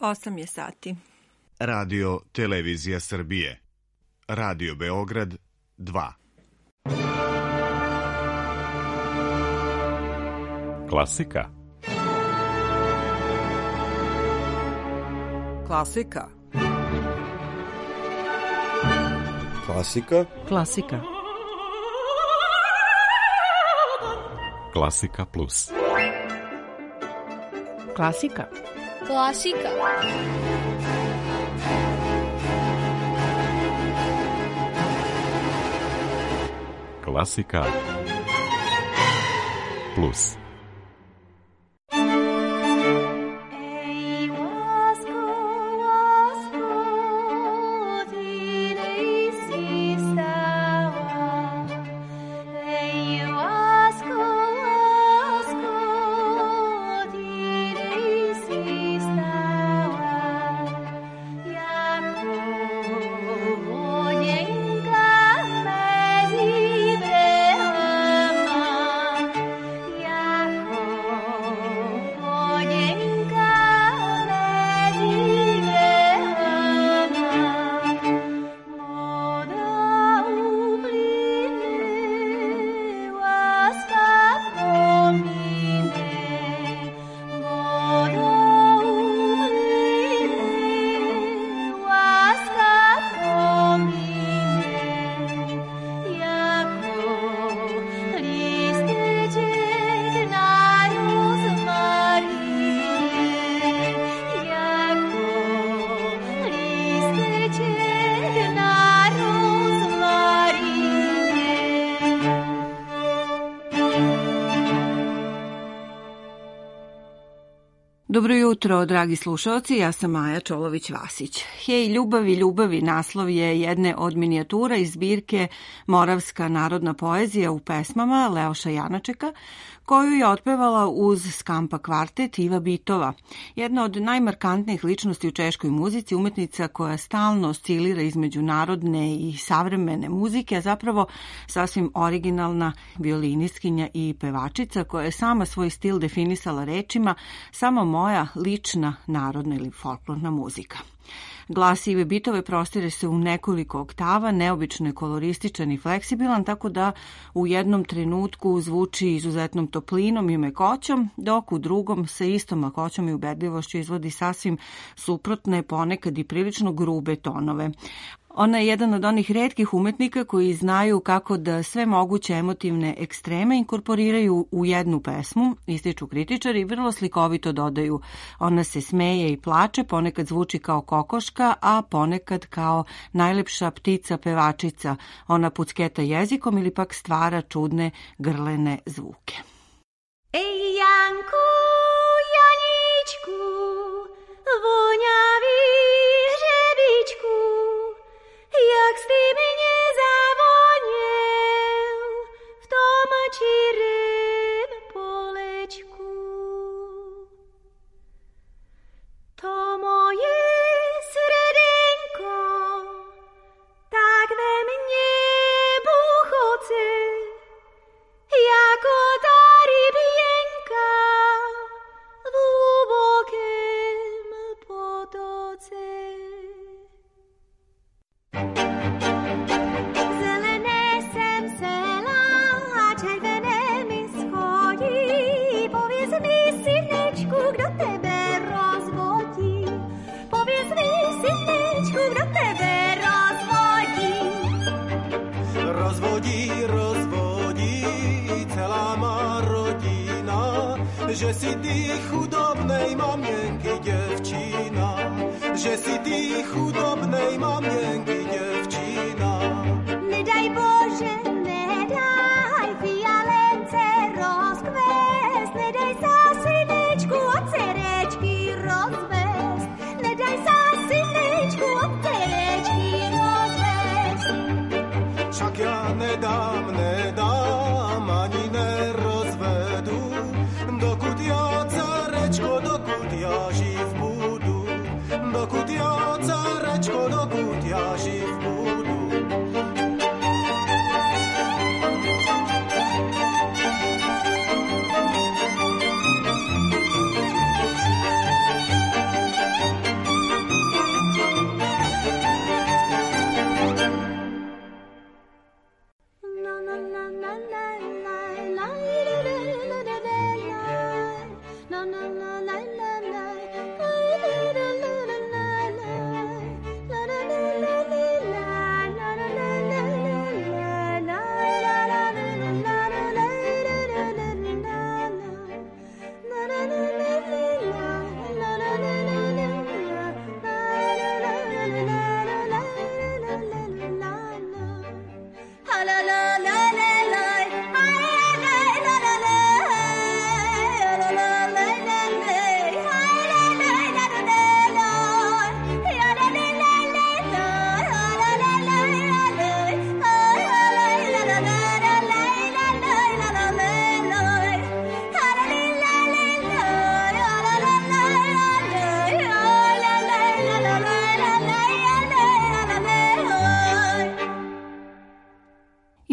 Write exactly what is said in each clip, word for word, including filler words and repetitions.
osam je sati. Radio Televizija Srbije. Radio Beograd dva. Klasika. Klasika. Klasika. Klasika. Klasika plus. Klasika. Klasika. Klasika plus. Dobro jutro, dragi slušalci, ja sam Maja Čolović-Vasić. Hej, ljubavi, ljubavi, naslov je jedne od minijatura iz zbirke Moravska narodna poezija u pesmama Leoša Janačeka, koju je otpevala uz Skampa kvartet Iva Bitova, jedna od najmarkantnijih ličnosti u češkoj muzici, umetnica koja stalno oscilira između narodne i savremene muzike, a zapravo sasvim originalna violinistkinja i pevačica koja je sama svoj stil definisala rečima samo moja lična narodna ili folklorna muzika. Glas Ive Bitove prostire se u nekoliko oktava, neobično je kolorističan i fleksibilan, tako da u jednom trenutku zvuči izuzetnom toplinom i mekoćom, dok u drugom sa istom lakoćom i ubedljivošću izvodi sasvim suprotne, ponekad i prilično grube tonove. Ona je jedan od onih retkih umetnika koji znaju kako da sve moguće emotivne ekstreme inkorporiraju u jednu pesmu, ističu kritičari i vrlo slikovito dodaju. Ona se smeje i plače, ponekad zvuči kao kokoška, a ponekad kao najlepša ptica pevačica. Ona pucketa jezikom ili pak stvara čudne grlene zvuke. Ej, Janku, Janičku, vonjavi žebičku, jak si mě zavoněl v tom čirém polečku. To moje srdenko tak ve mně buchoce, jako ta ryběnka v hlubokém potoce. Zelené jsem sela a červené mi schodí. Pověz mi, synečku, kdo tebe rozvodí. Pověz mi, synečku, kdo tebe rozvodí. Rozvodí, rozvodí celá má rodina, že si ty chudobnej mamienky děvčina, že si ty chudobnej mamienky děvčina. Nedaj Bože, nedaj fialence rozkvést, nedaj sa synečku od cerečky rozvést, nedaj sa synečku od cerečky rozvést. Však ja nedám, nedám, ani nerozvedu, dokud ja cerečko, dokud ja živ budu, dokud ja cerečko, dokud ja živ budu.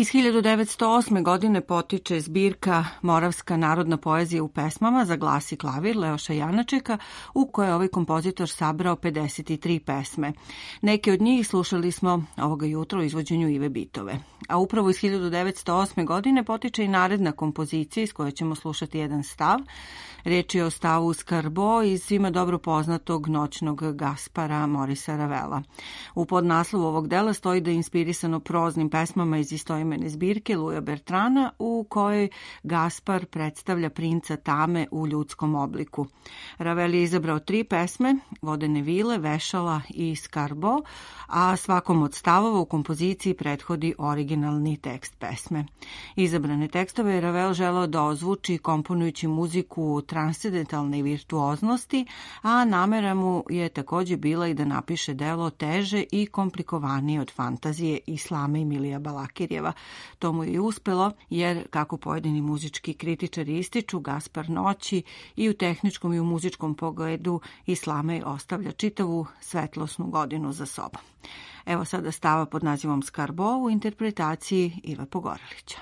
Iz hiljadu devetsto osme. godine potiče zbirka Moravska narodna poezija u pesmama za glas i klavir Leoša Janačeka, u kojoj je ovaj kompozitor sabrao pedeset tri pesme. Neke od njih slušali smo ovoga jutra u izvođenju Ive Bitove. A upravo iz hiljadu devetsto osme. godine potiče i naredna kompozicija iz koje ćemo slušati jedan stav. Reč je o stavu Skarbo iz svima dobro poznatog Noćnog Gaspara Morisa Ravela. U podnaslovu ovog dela stoji da je inspirisano proznim pesmama iz istoimene zbirke Luja Bertrana, u kojoj Gaspar predstavlja princa Tame u ljudskom obliku. Ravel je izabrao tri pesme, Vodene vile, Vešala i Skarbo, a svakom od stavova u kompoziciji prethodi originalni tekst pesme. Izabrane tekstove je Ravel želeo da ozvuči komponujući muziku transcendentalne virtuoznosti, a namera mu je takođe bila i da napiše delo teže i komplikovanije od fantazije Islama Emilija Balakirjeva. To mu je i uspelo, jer, kako pojedini muzički kritičari ističu, Gaspar noći i u tehničkom i u muzičkom pogledu Islame ostavlja čitavu svetlosnu godinu za sobom. Evo sada stava pod nazivom Skarbo u interpretaciji Iva Pogorelića.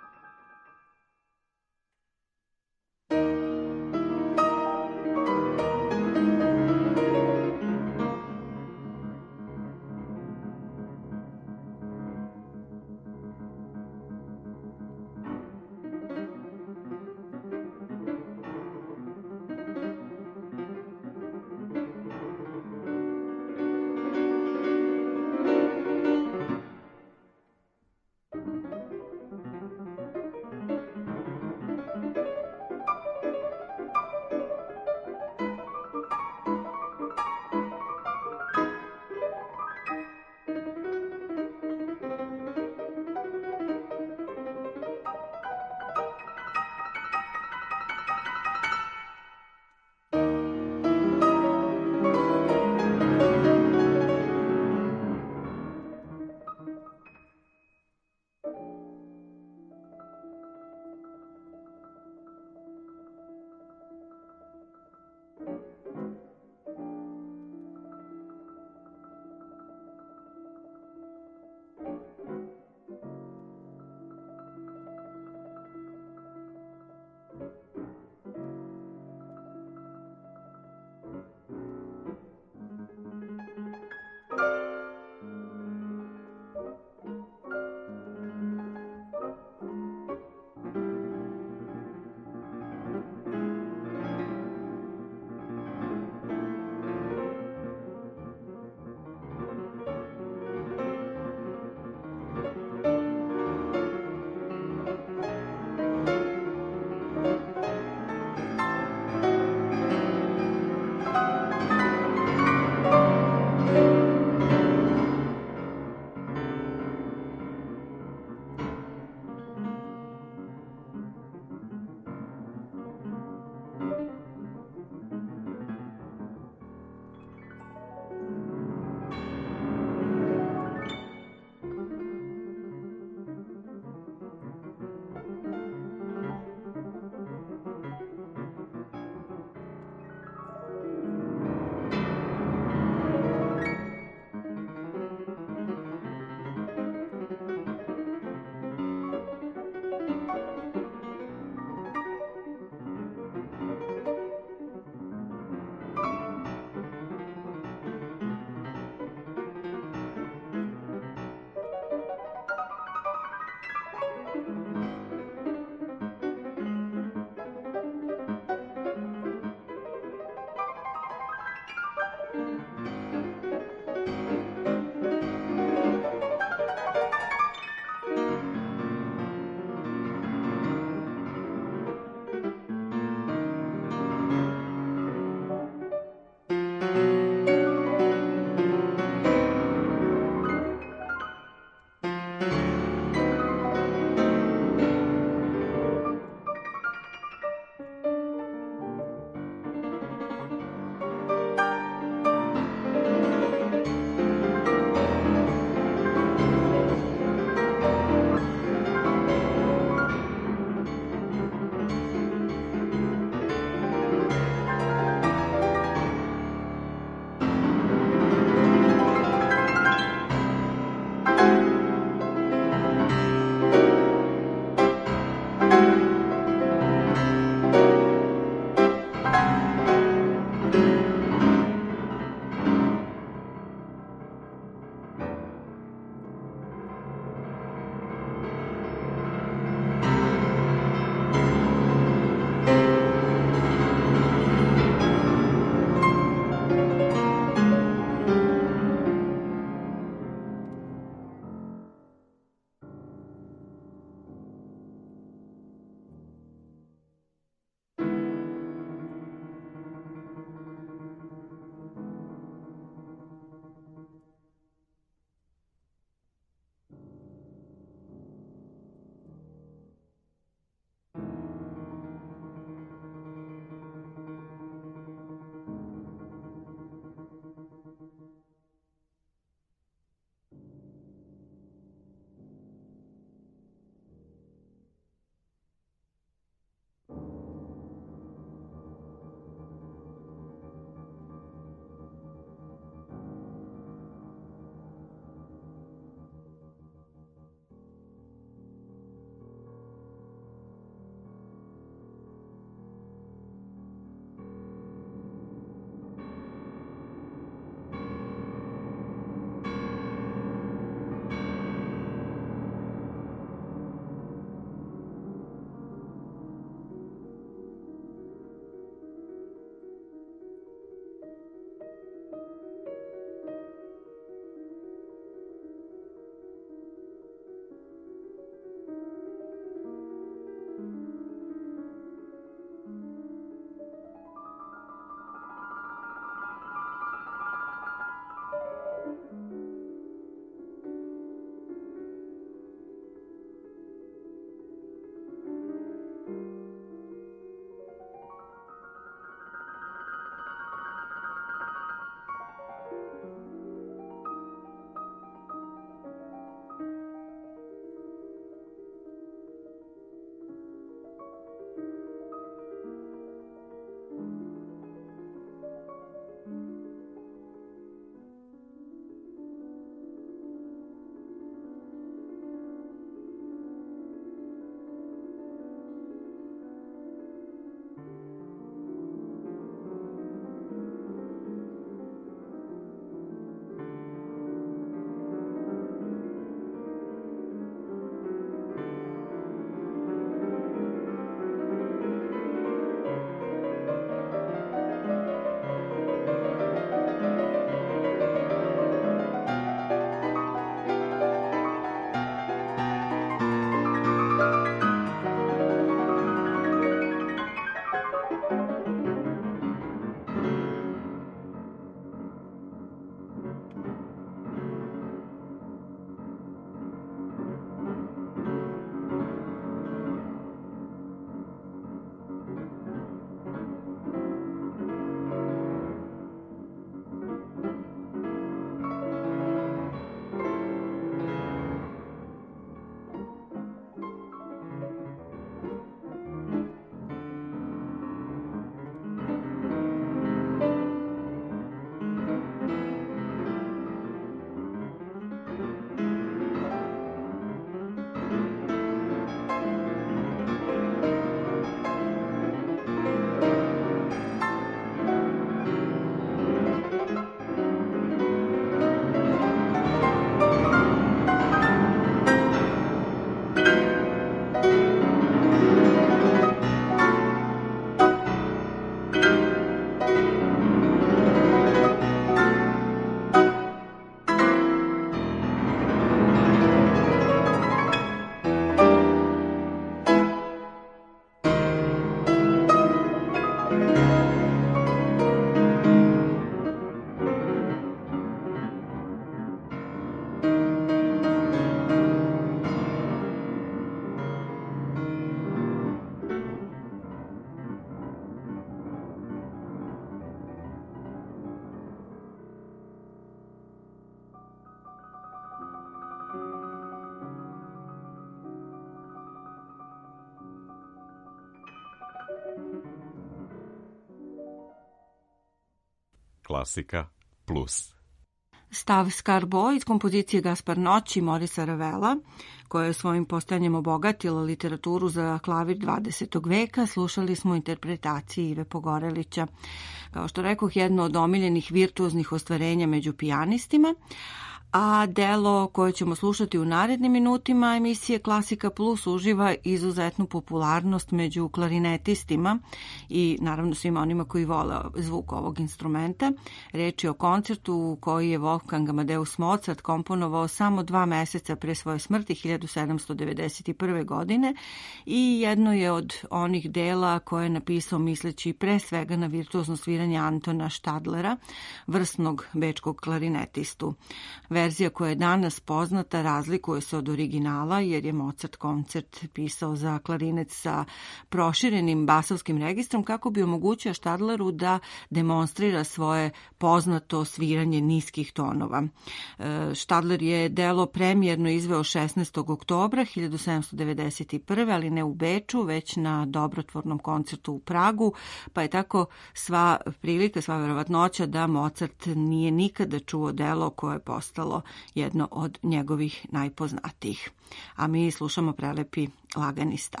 Klasika Plus. Stav Scarbo iz kompozicije Gaspar Noć i Morisa Ravela, koja je svojim postojanjem obogatila literaturu za klavir dvadesetog veka, slušali smo interpretaciji Ive Pogorelića. Kao što rekoh, jedno od omiljenih virtuoznih ostvarenja među pijanistima, a delo koje ćemo slušati u narednim minutima emisije Klasika Plus uživa izuzetnu popularnost među klarinetistima i naravno svima onima koji vole zvuk ovog instrumenta. Reč je o koncertu koji je Wolfgang Amadeus Mozart komponovao samo dva meseca pre svoje smrti hiljadu sedamsto devedeset prve. godine i jedno je od onih dela koje je napisao misleći pre svega na virtuozno sviranje Antona Stadlera, vrsnog bečkog klarinetistu. Verzija koja je danas poznata razlikuje se od originala jer je Mozart koncert pisao za klarinet sa proširenim basovskim registrom kako bi omogućio Stadleru da demonstrira svoje poznato sviranje niskih tonova. Stadler je delo premijerno izveo šesnaestog oktobra hiljadu sedamsto devedeset prve. ali ne u Beču, već na dobrotvornom koncertu u Pragu, pa je tako sva prilika, sva verovatnoća da Mozart nije nikada čuo delo koje je postalo jedno od njegovih najpoznatijih. A mi slušamo prelepi lagani stav.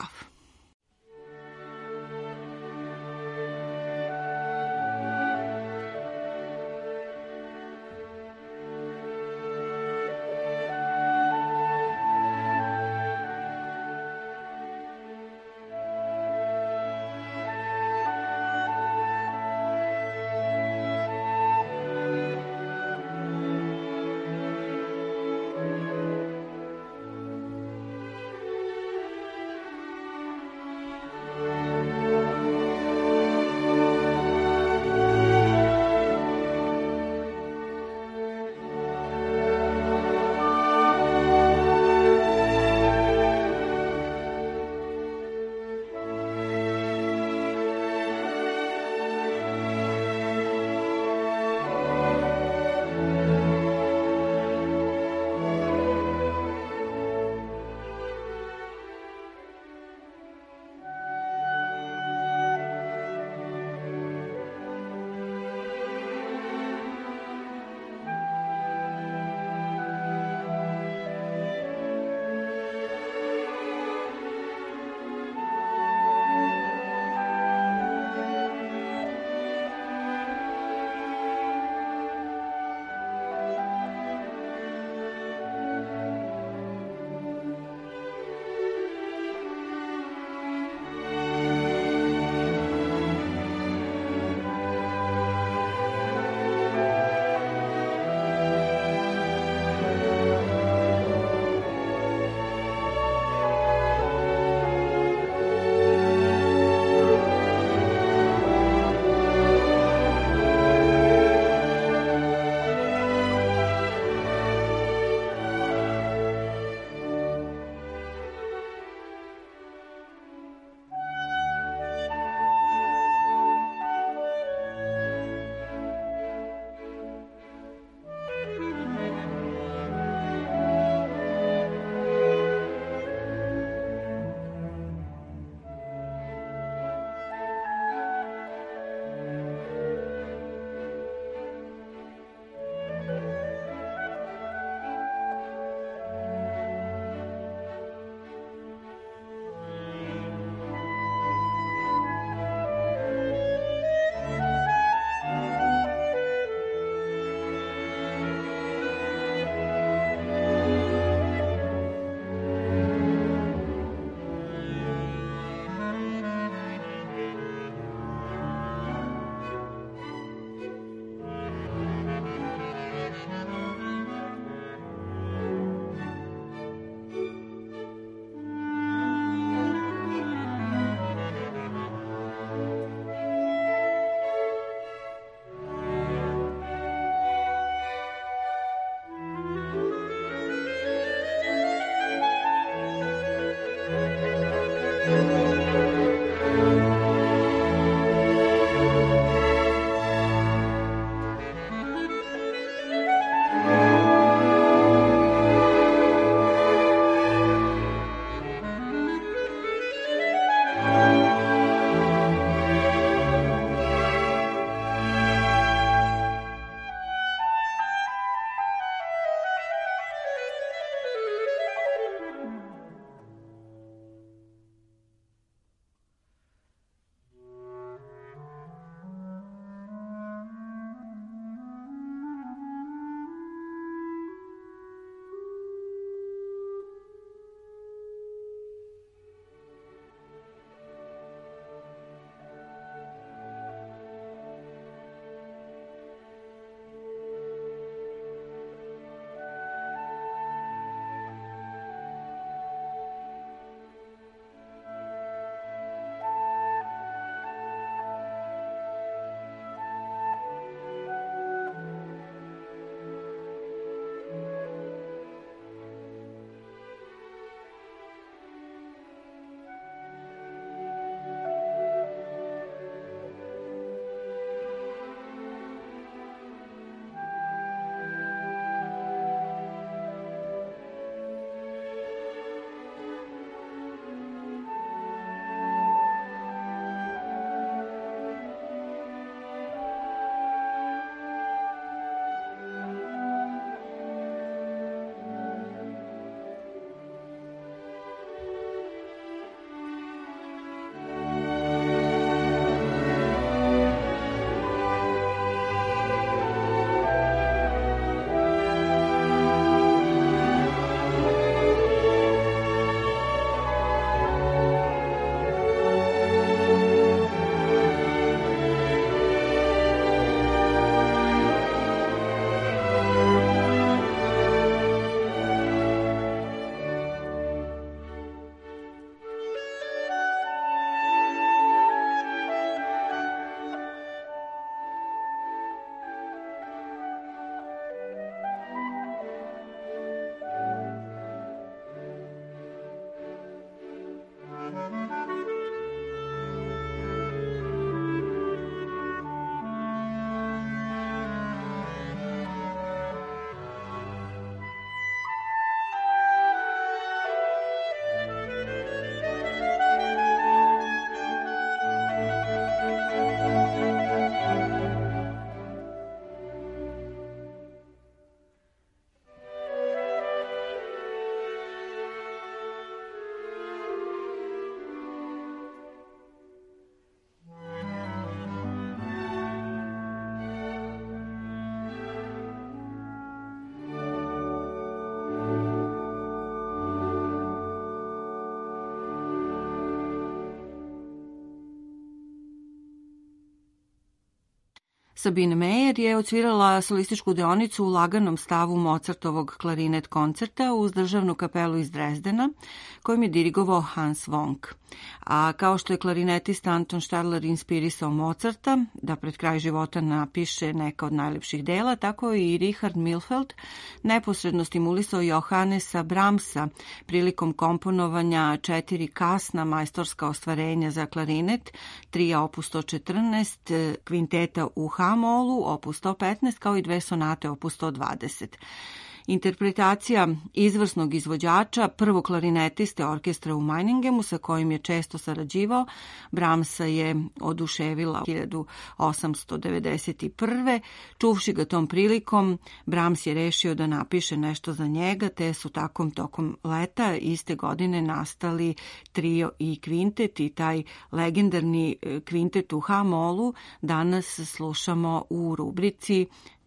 Sabine Meyer je odsvirala solističku deonicu u laganom stavu Mozartovog klarinet koncerta uz državnu kapelu iz Drezdena, kojim je dirigovao Hans Wonk. A kao što je klarinetista Anton Stadler inspirisao Mozarta da pred kraj života napiše neka od najlepših dela, tako i Richard Milfeld neposredno stimulisao Johannesa Brahmsa prilikom komponovanja četiri kasna majstorska ostvarenja za klarinet, trija opus sto četrnaest, kvinteta u H-molu, opus sto petnaest, kao i dve sonate opus sto dvadeset. Interpretacija izvrsnog izvođača, prvog klarinetiste orkestra u Meiningemu, sa kojim je često sarađivao, Brahmsa je oduševila hiljadu osamsto devedeset prve. Čuvši ga tom prilikom, Brahms je rešio da napiše nešto za njega, te su takom tokom leta iste godine nastali trio i kvintet, i taj legendarni kvintet u H-molu danas slušamo u rubrici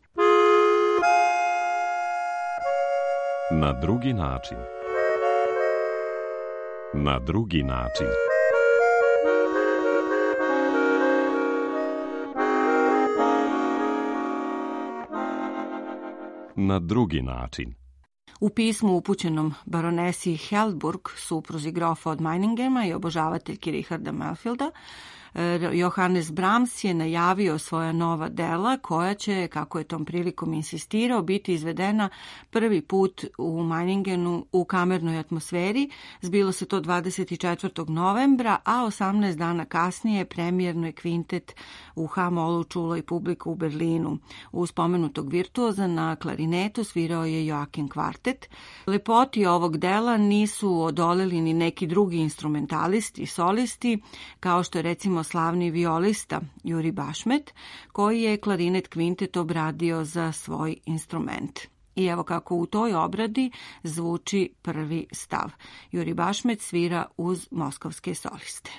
Na drugi način. Na drugi način. Na drugi način. U pismu upućenom baronesi Heldburg, supruzi grofa od Meiningema i obožavateljki Richarda Melfielda, Johannes Brahms je najavio svoja nova dela koja će, kako je tom prilikom insistirao, biti izvedena prvi put u Meiningenu u kamernoj atmosferi. Zbilo se to dvadeset četvrtog novembra, a osamnaest dana kasnije premijerno je kvintet u H-molu čulo i publiku u Berlinu. Uz spomenutog virtuoza na klarinetu svirao je Joakim Kvartet. Lepoti ovog dela nisu odoleli ni neki drugi instrumentalisti i solisti, kao što je recimo slavni violista Juri Bašmet, koji je klarinet kvintet obradio za svoj instrument. I evo kako u toj obradi zvuči prvi stav. Juri Bašmet svira uz moskovske soliste.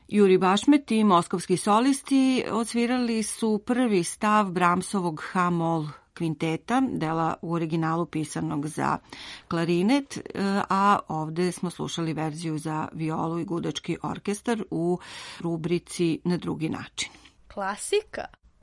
Juri Bašmet i moskovski solisti odsvirali su prvi stav Brahmsovog H-mol kvinteta, dela u originalu pisanog za klarinet, a ovde smo slušali verziju za violu i gudački orkestar u rubrici Na drugi način. Klasika.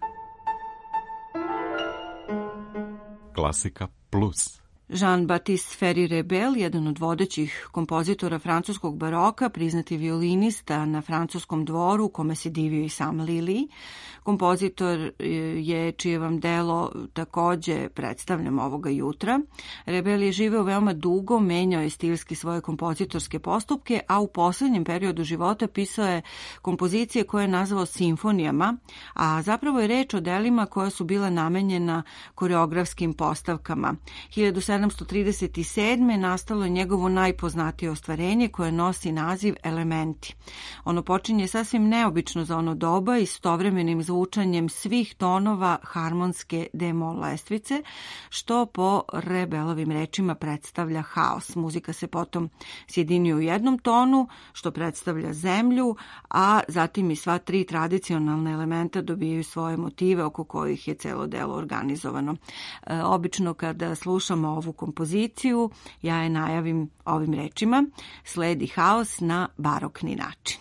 Klasika plus. Jean-Baptiste Ferry-Rebel, jedan od vodećih kompozitora francuskog baroka, priznati violinista na francuskom dvoru, kome se divio i sam Lili. Kompozitor je, čije vam delo takođe predstavljam ovoga jutra. Rebel je živeo veoma dugo, menjao je stilski svoje kompozitorske postupke, a u poslednjem periodu života pisao je kompozicije koje je nazvao simfonijama, a zapravo je reč o delima koja su bila namenjena koreografskim postavkama. hiljadu sedamsto trideset sedme. nastalo je njegovo najpoznatije ostvarenje koje nosi naziv Elementi. Ono počinje sasvim neobično za ono doba, istovremenim zvučanjem svih tonova harmonske d-mol lestvice, što po Rebelovim rečima predstavlja haos. Muzika se potom sjedinjuje u jednom tonu, što predstavlja zemlju, a zatim i sva tri tradicionalna elementa dobijaju svoje motive oko kojih je celo delo organizovano. E, obično kada slušamo ovu kompoziciju, ja je najavim ovim rečima: sledi haos na barokni način.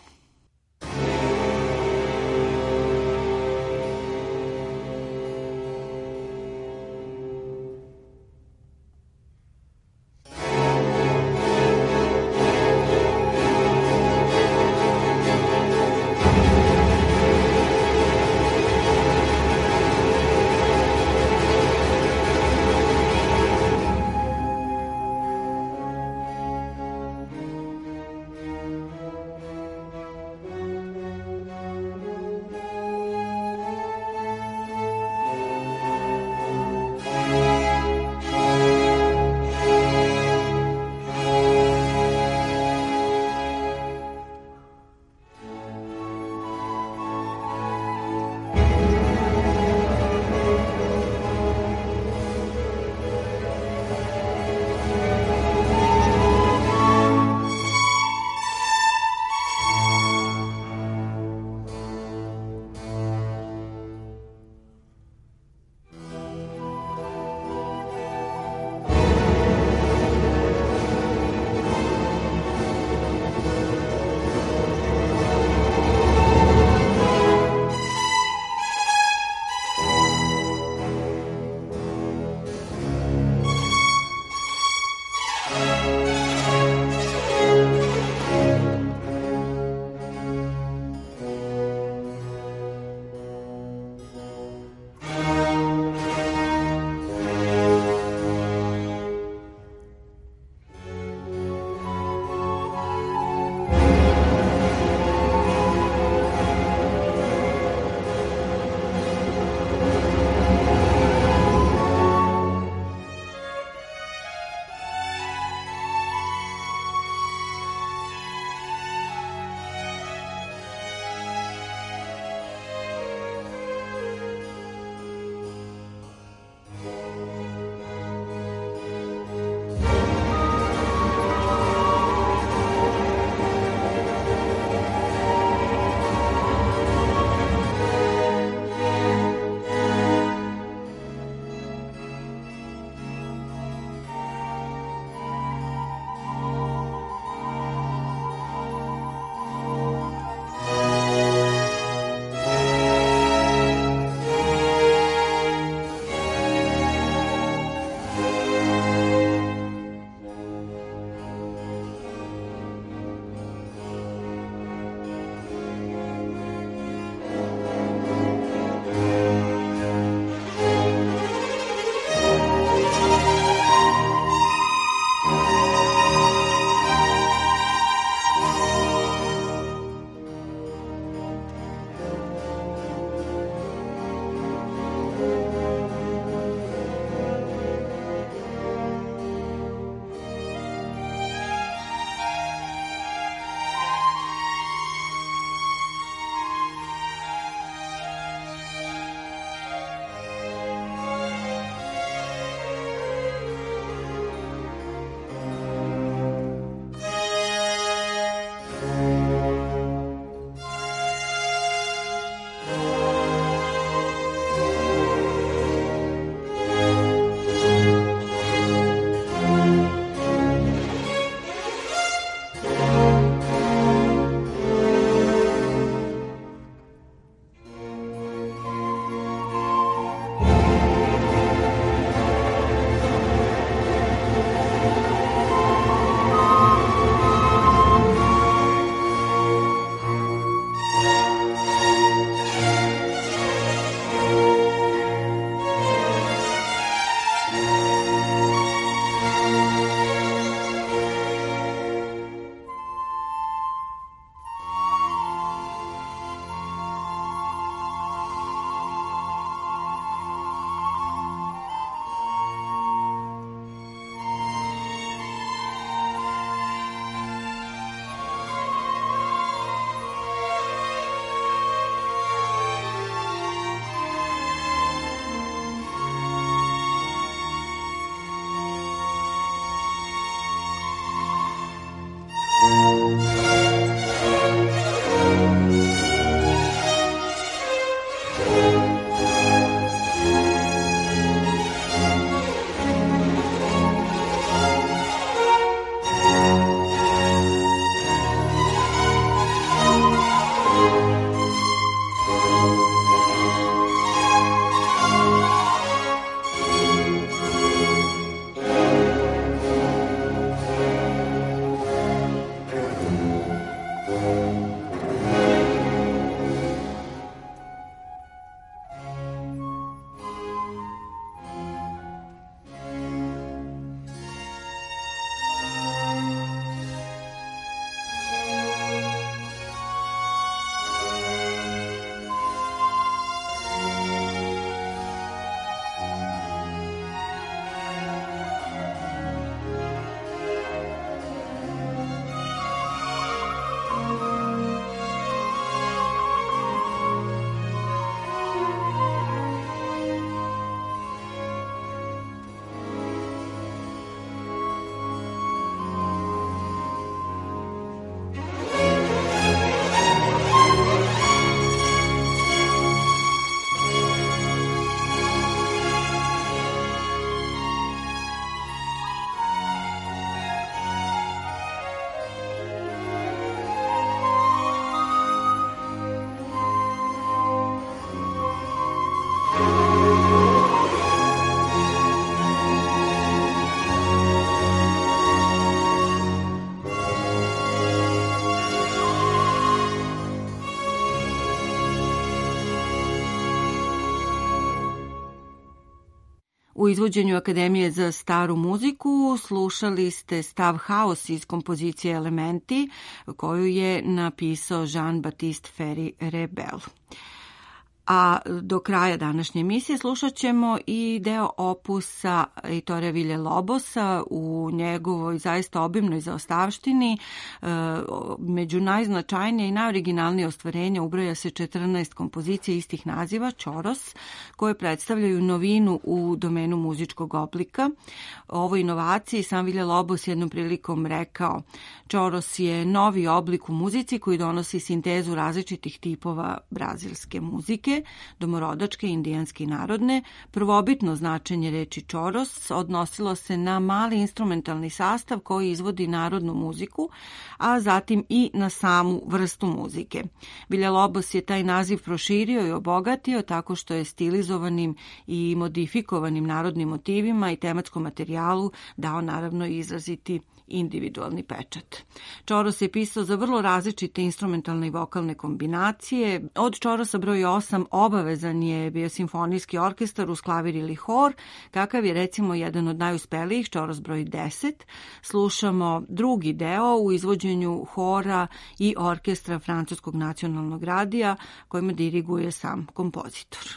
U izvođenju Akademije za staru muziku slušali ste stav Haos iz kompozicije Elementi, koju je napisao Jean-Baptiste Ferry Rebel. A do kraja današnje emisije slušat ćemo i deo opusa Ettore Villa-Lobosa u njegovoj zaista obimnoj zaostavštini. Među najznačajnije i najoriginalnije ostvarenja ubroja se četrnaest kompozicija istih naziva, Choros, koje predstavljaju novinu u domenu muzičkog oblika. O ovoj inovaciji sam Villa-Lobos jednom prilikom rekao: Choros je novi oblik u muzici koji donosi sintezu različitih tipova brazilske muzike, domorodačke, indijanske i narodne. Prvobitno značenje reči choros odnosilo se na mali instrumentalni sastav koji izvodi narodnu muziku, a zatim i na samu vrstu muzike. Villa-Lobos je taj naziv proširio i obogatio tako što je stilizovanim i modifikovanim narodnim motivima i tematskom materijalu dao naravno i izraziti individualni pečat. Choros je pisao za vrlo različite instrumentalne i vokalne kombinacije. Od Chorosa broj osam obavezan je bio simfonijski orkestar uz klavir ili hor, kakav je recimo jedan od najuspelijih, Choros broj deset. Slušamo drugi deo u izvođenju hora i orkestra Francuskog nacionalnog radija, kojima diriguje sam kompozitor.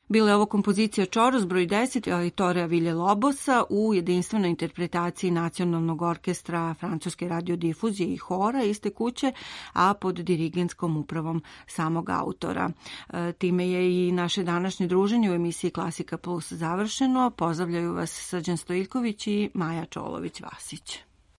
Bila je ovo kompozicija Čoros broj deset Vittoria Villalobosa u jedinstvenoj interpretaciji Nacionalnog orkestra Francuske radiodifuzije i hora iste kuće, a pod dirigentskom upravom samog autora. Time je i naše današnje druženje u emisiji Klasika Plus završeno. Pozdravljaju vas Srđan Stojiljković i Maja Čolović-Vasić.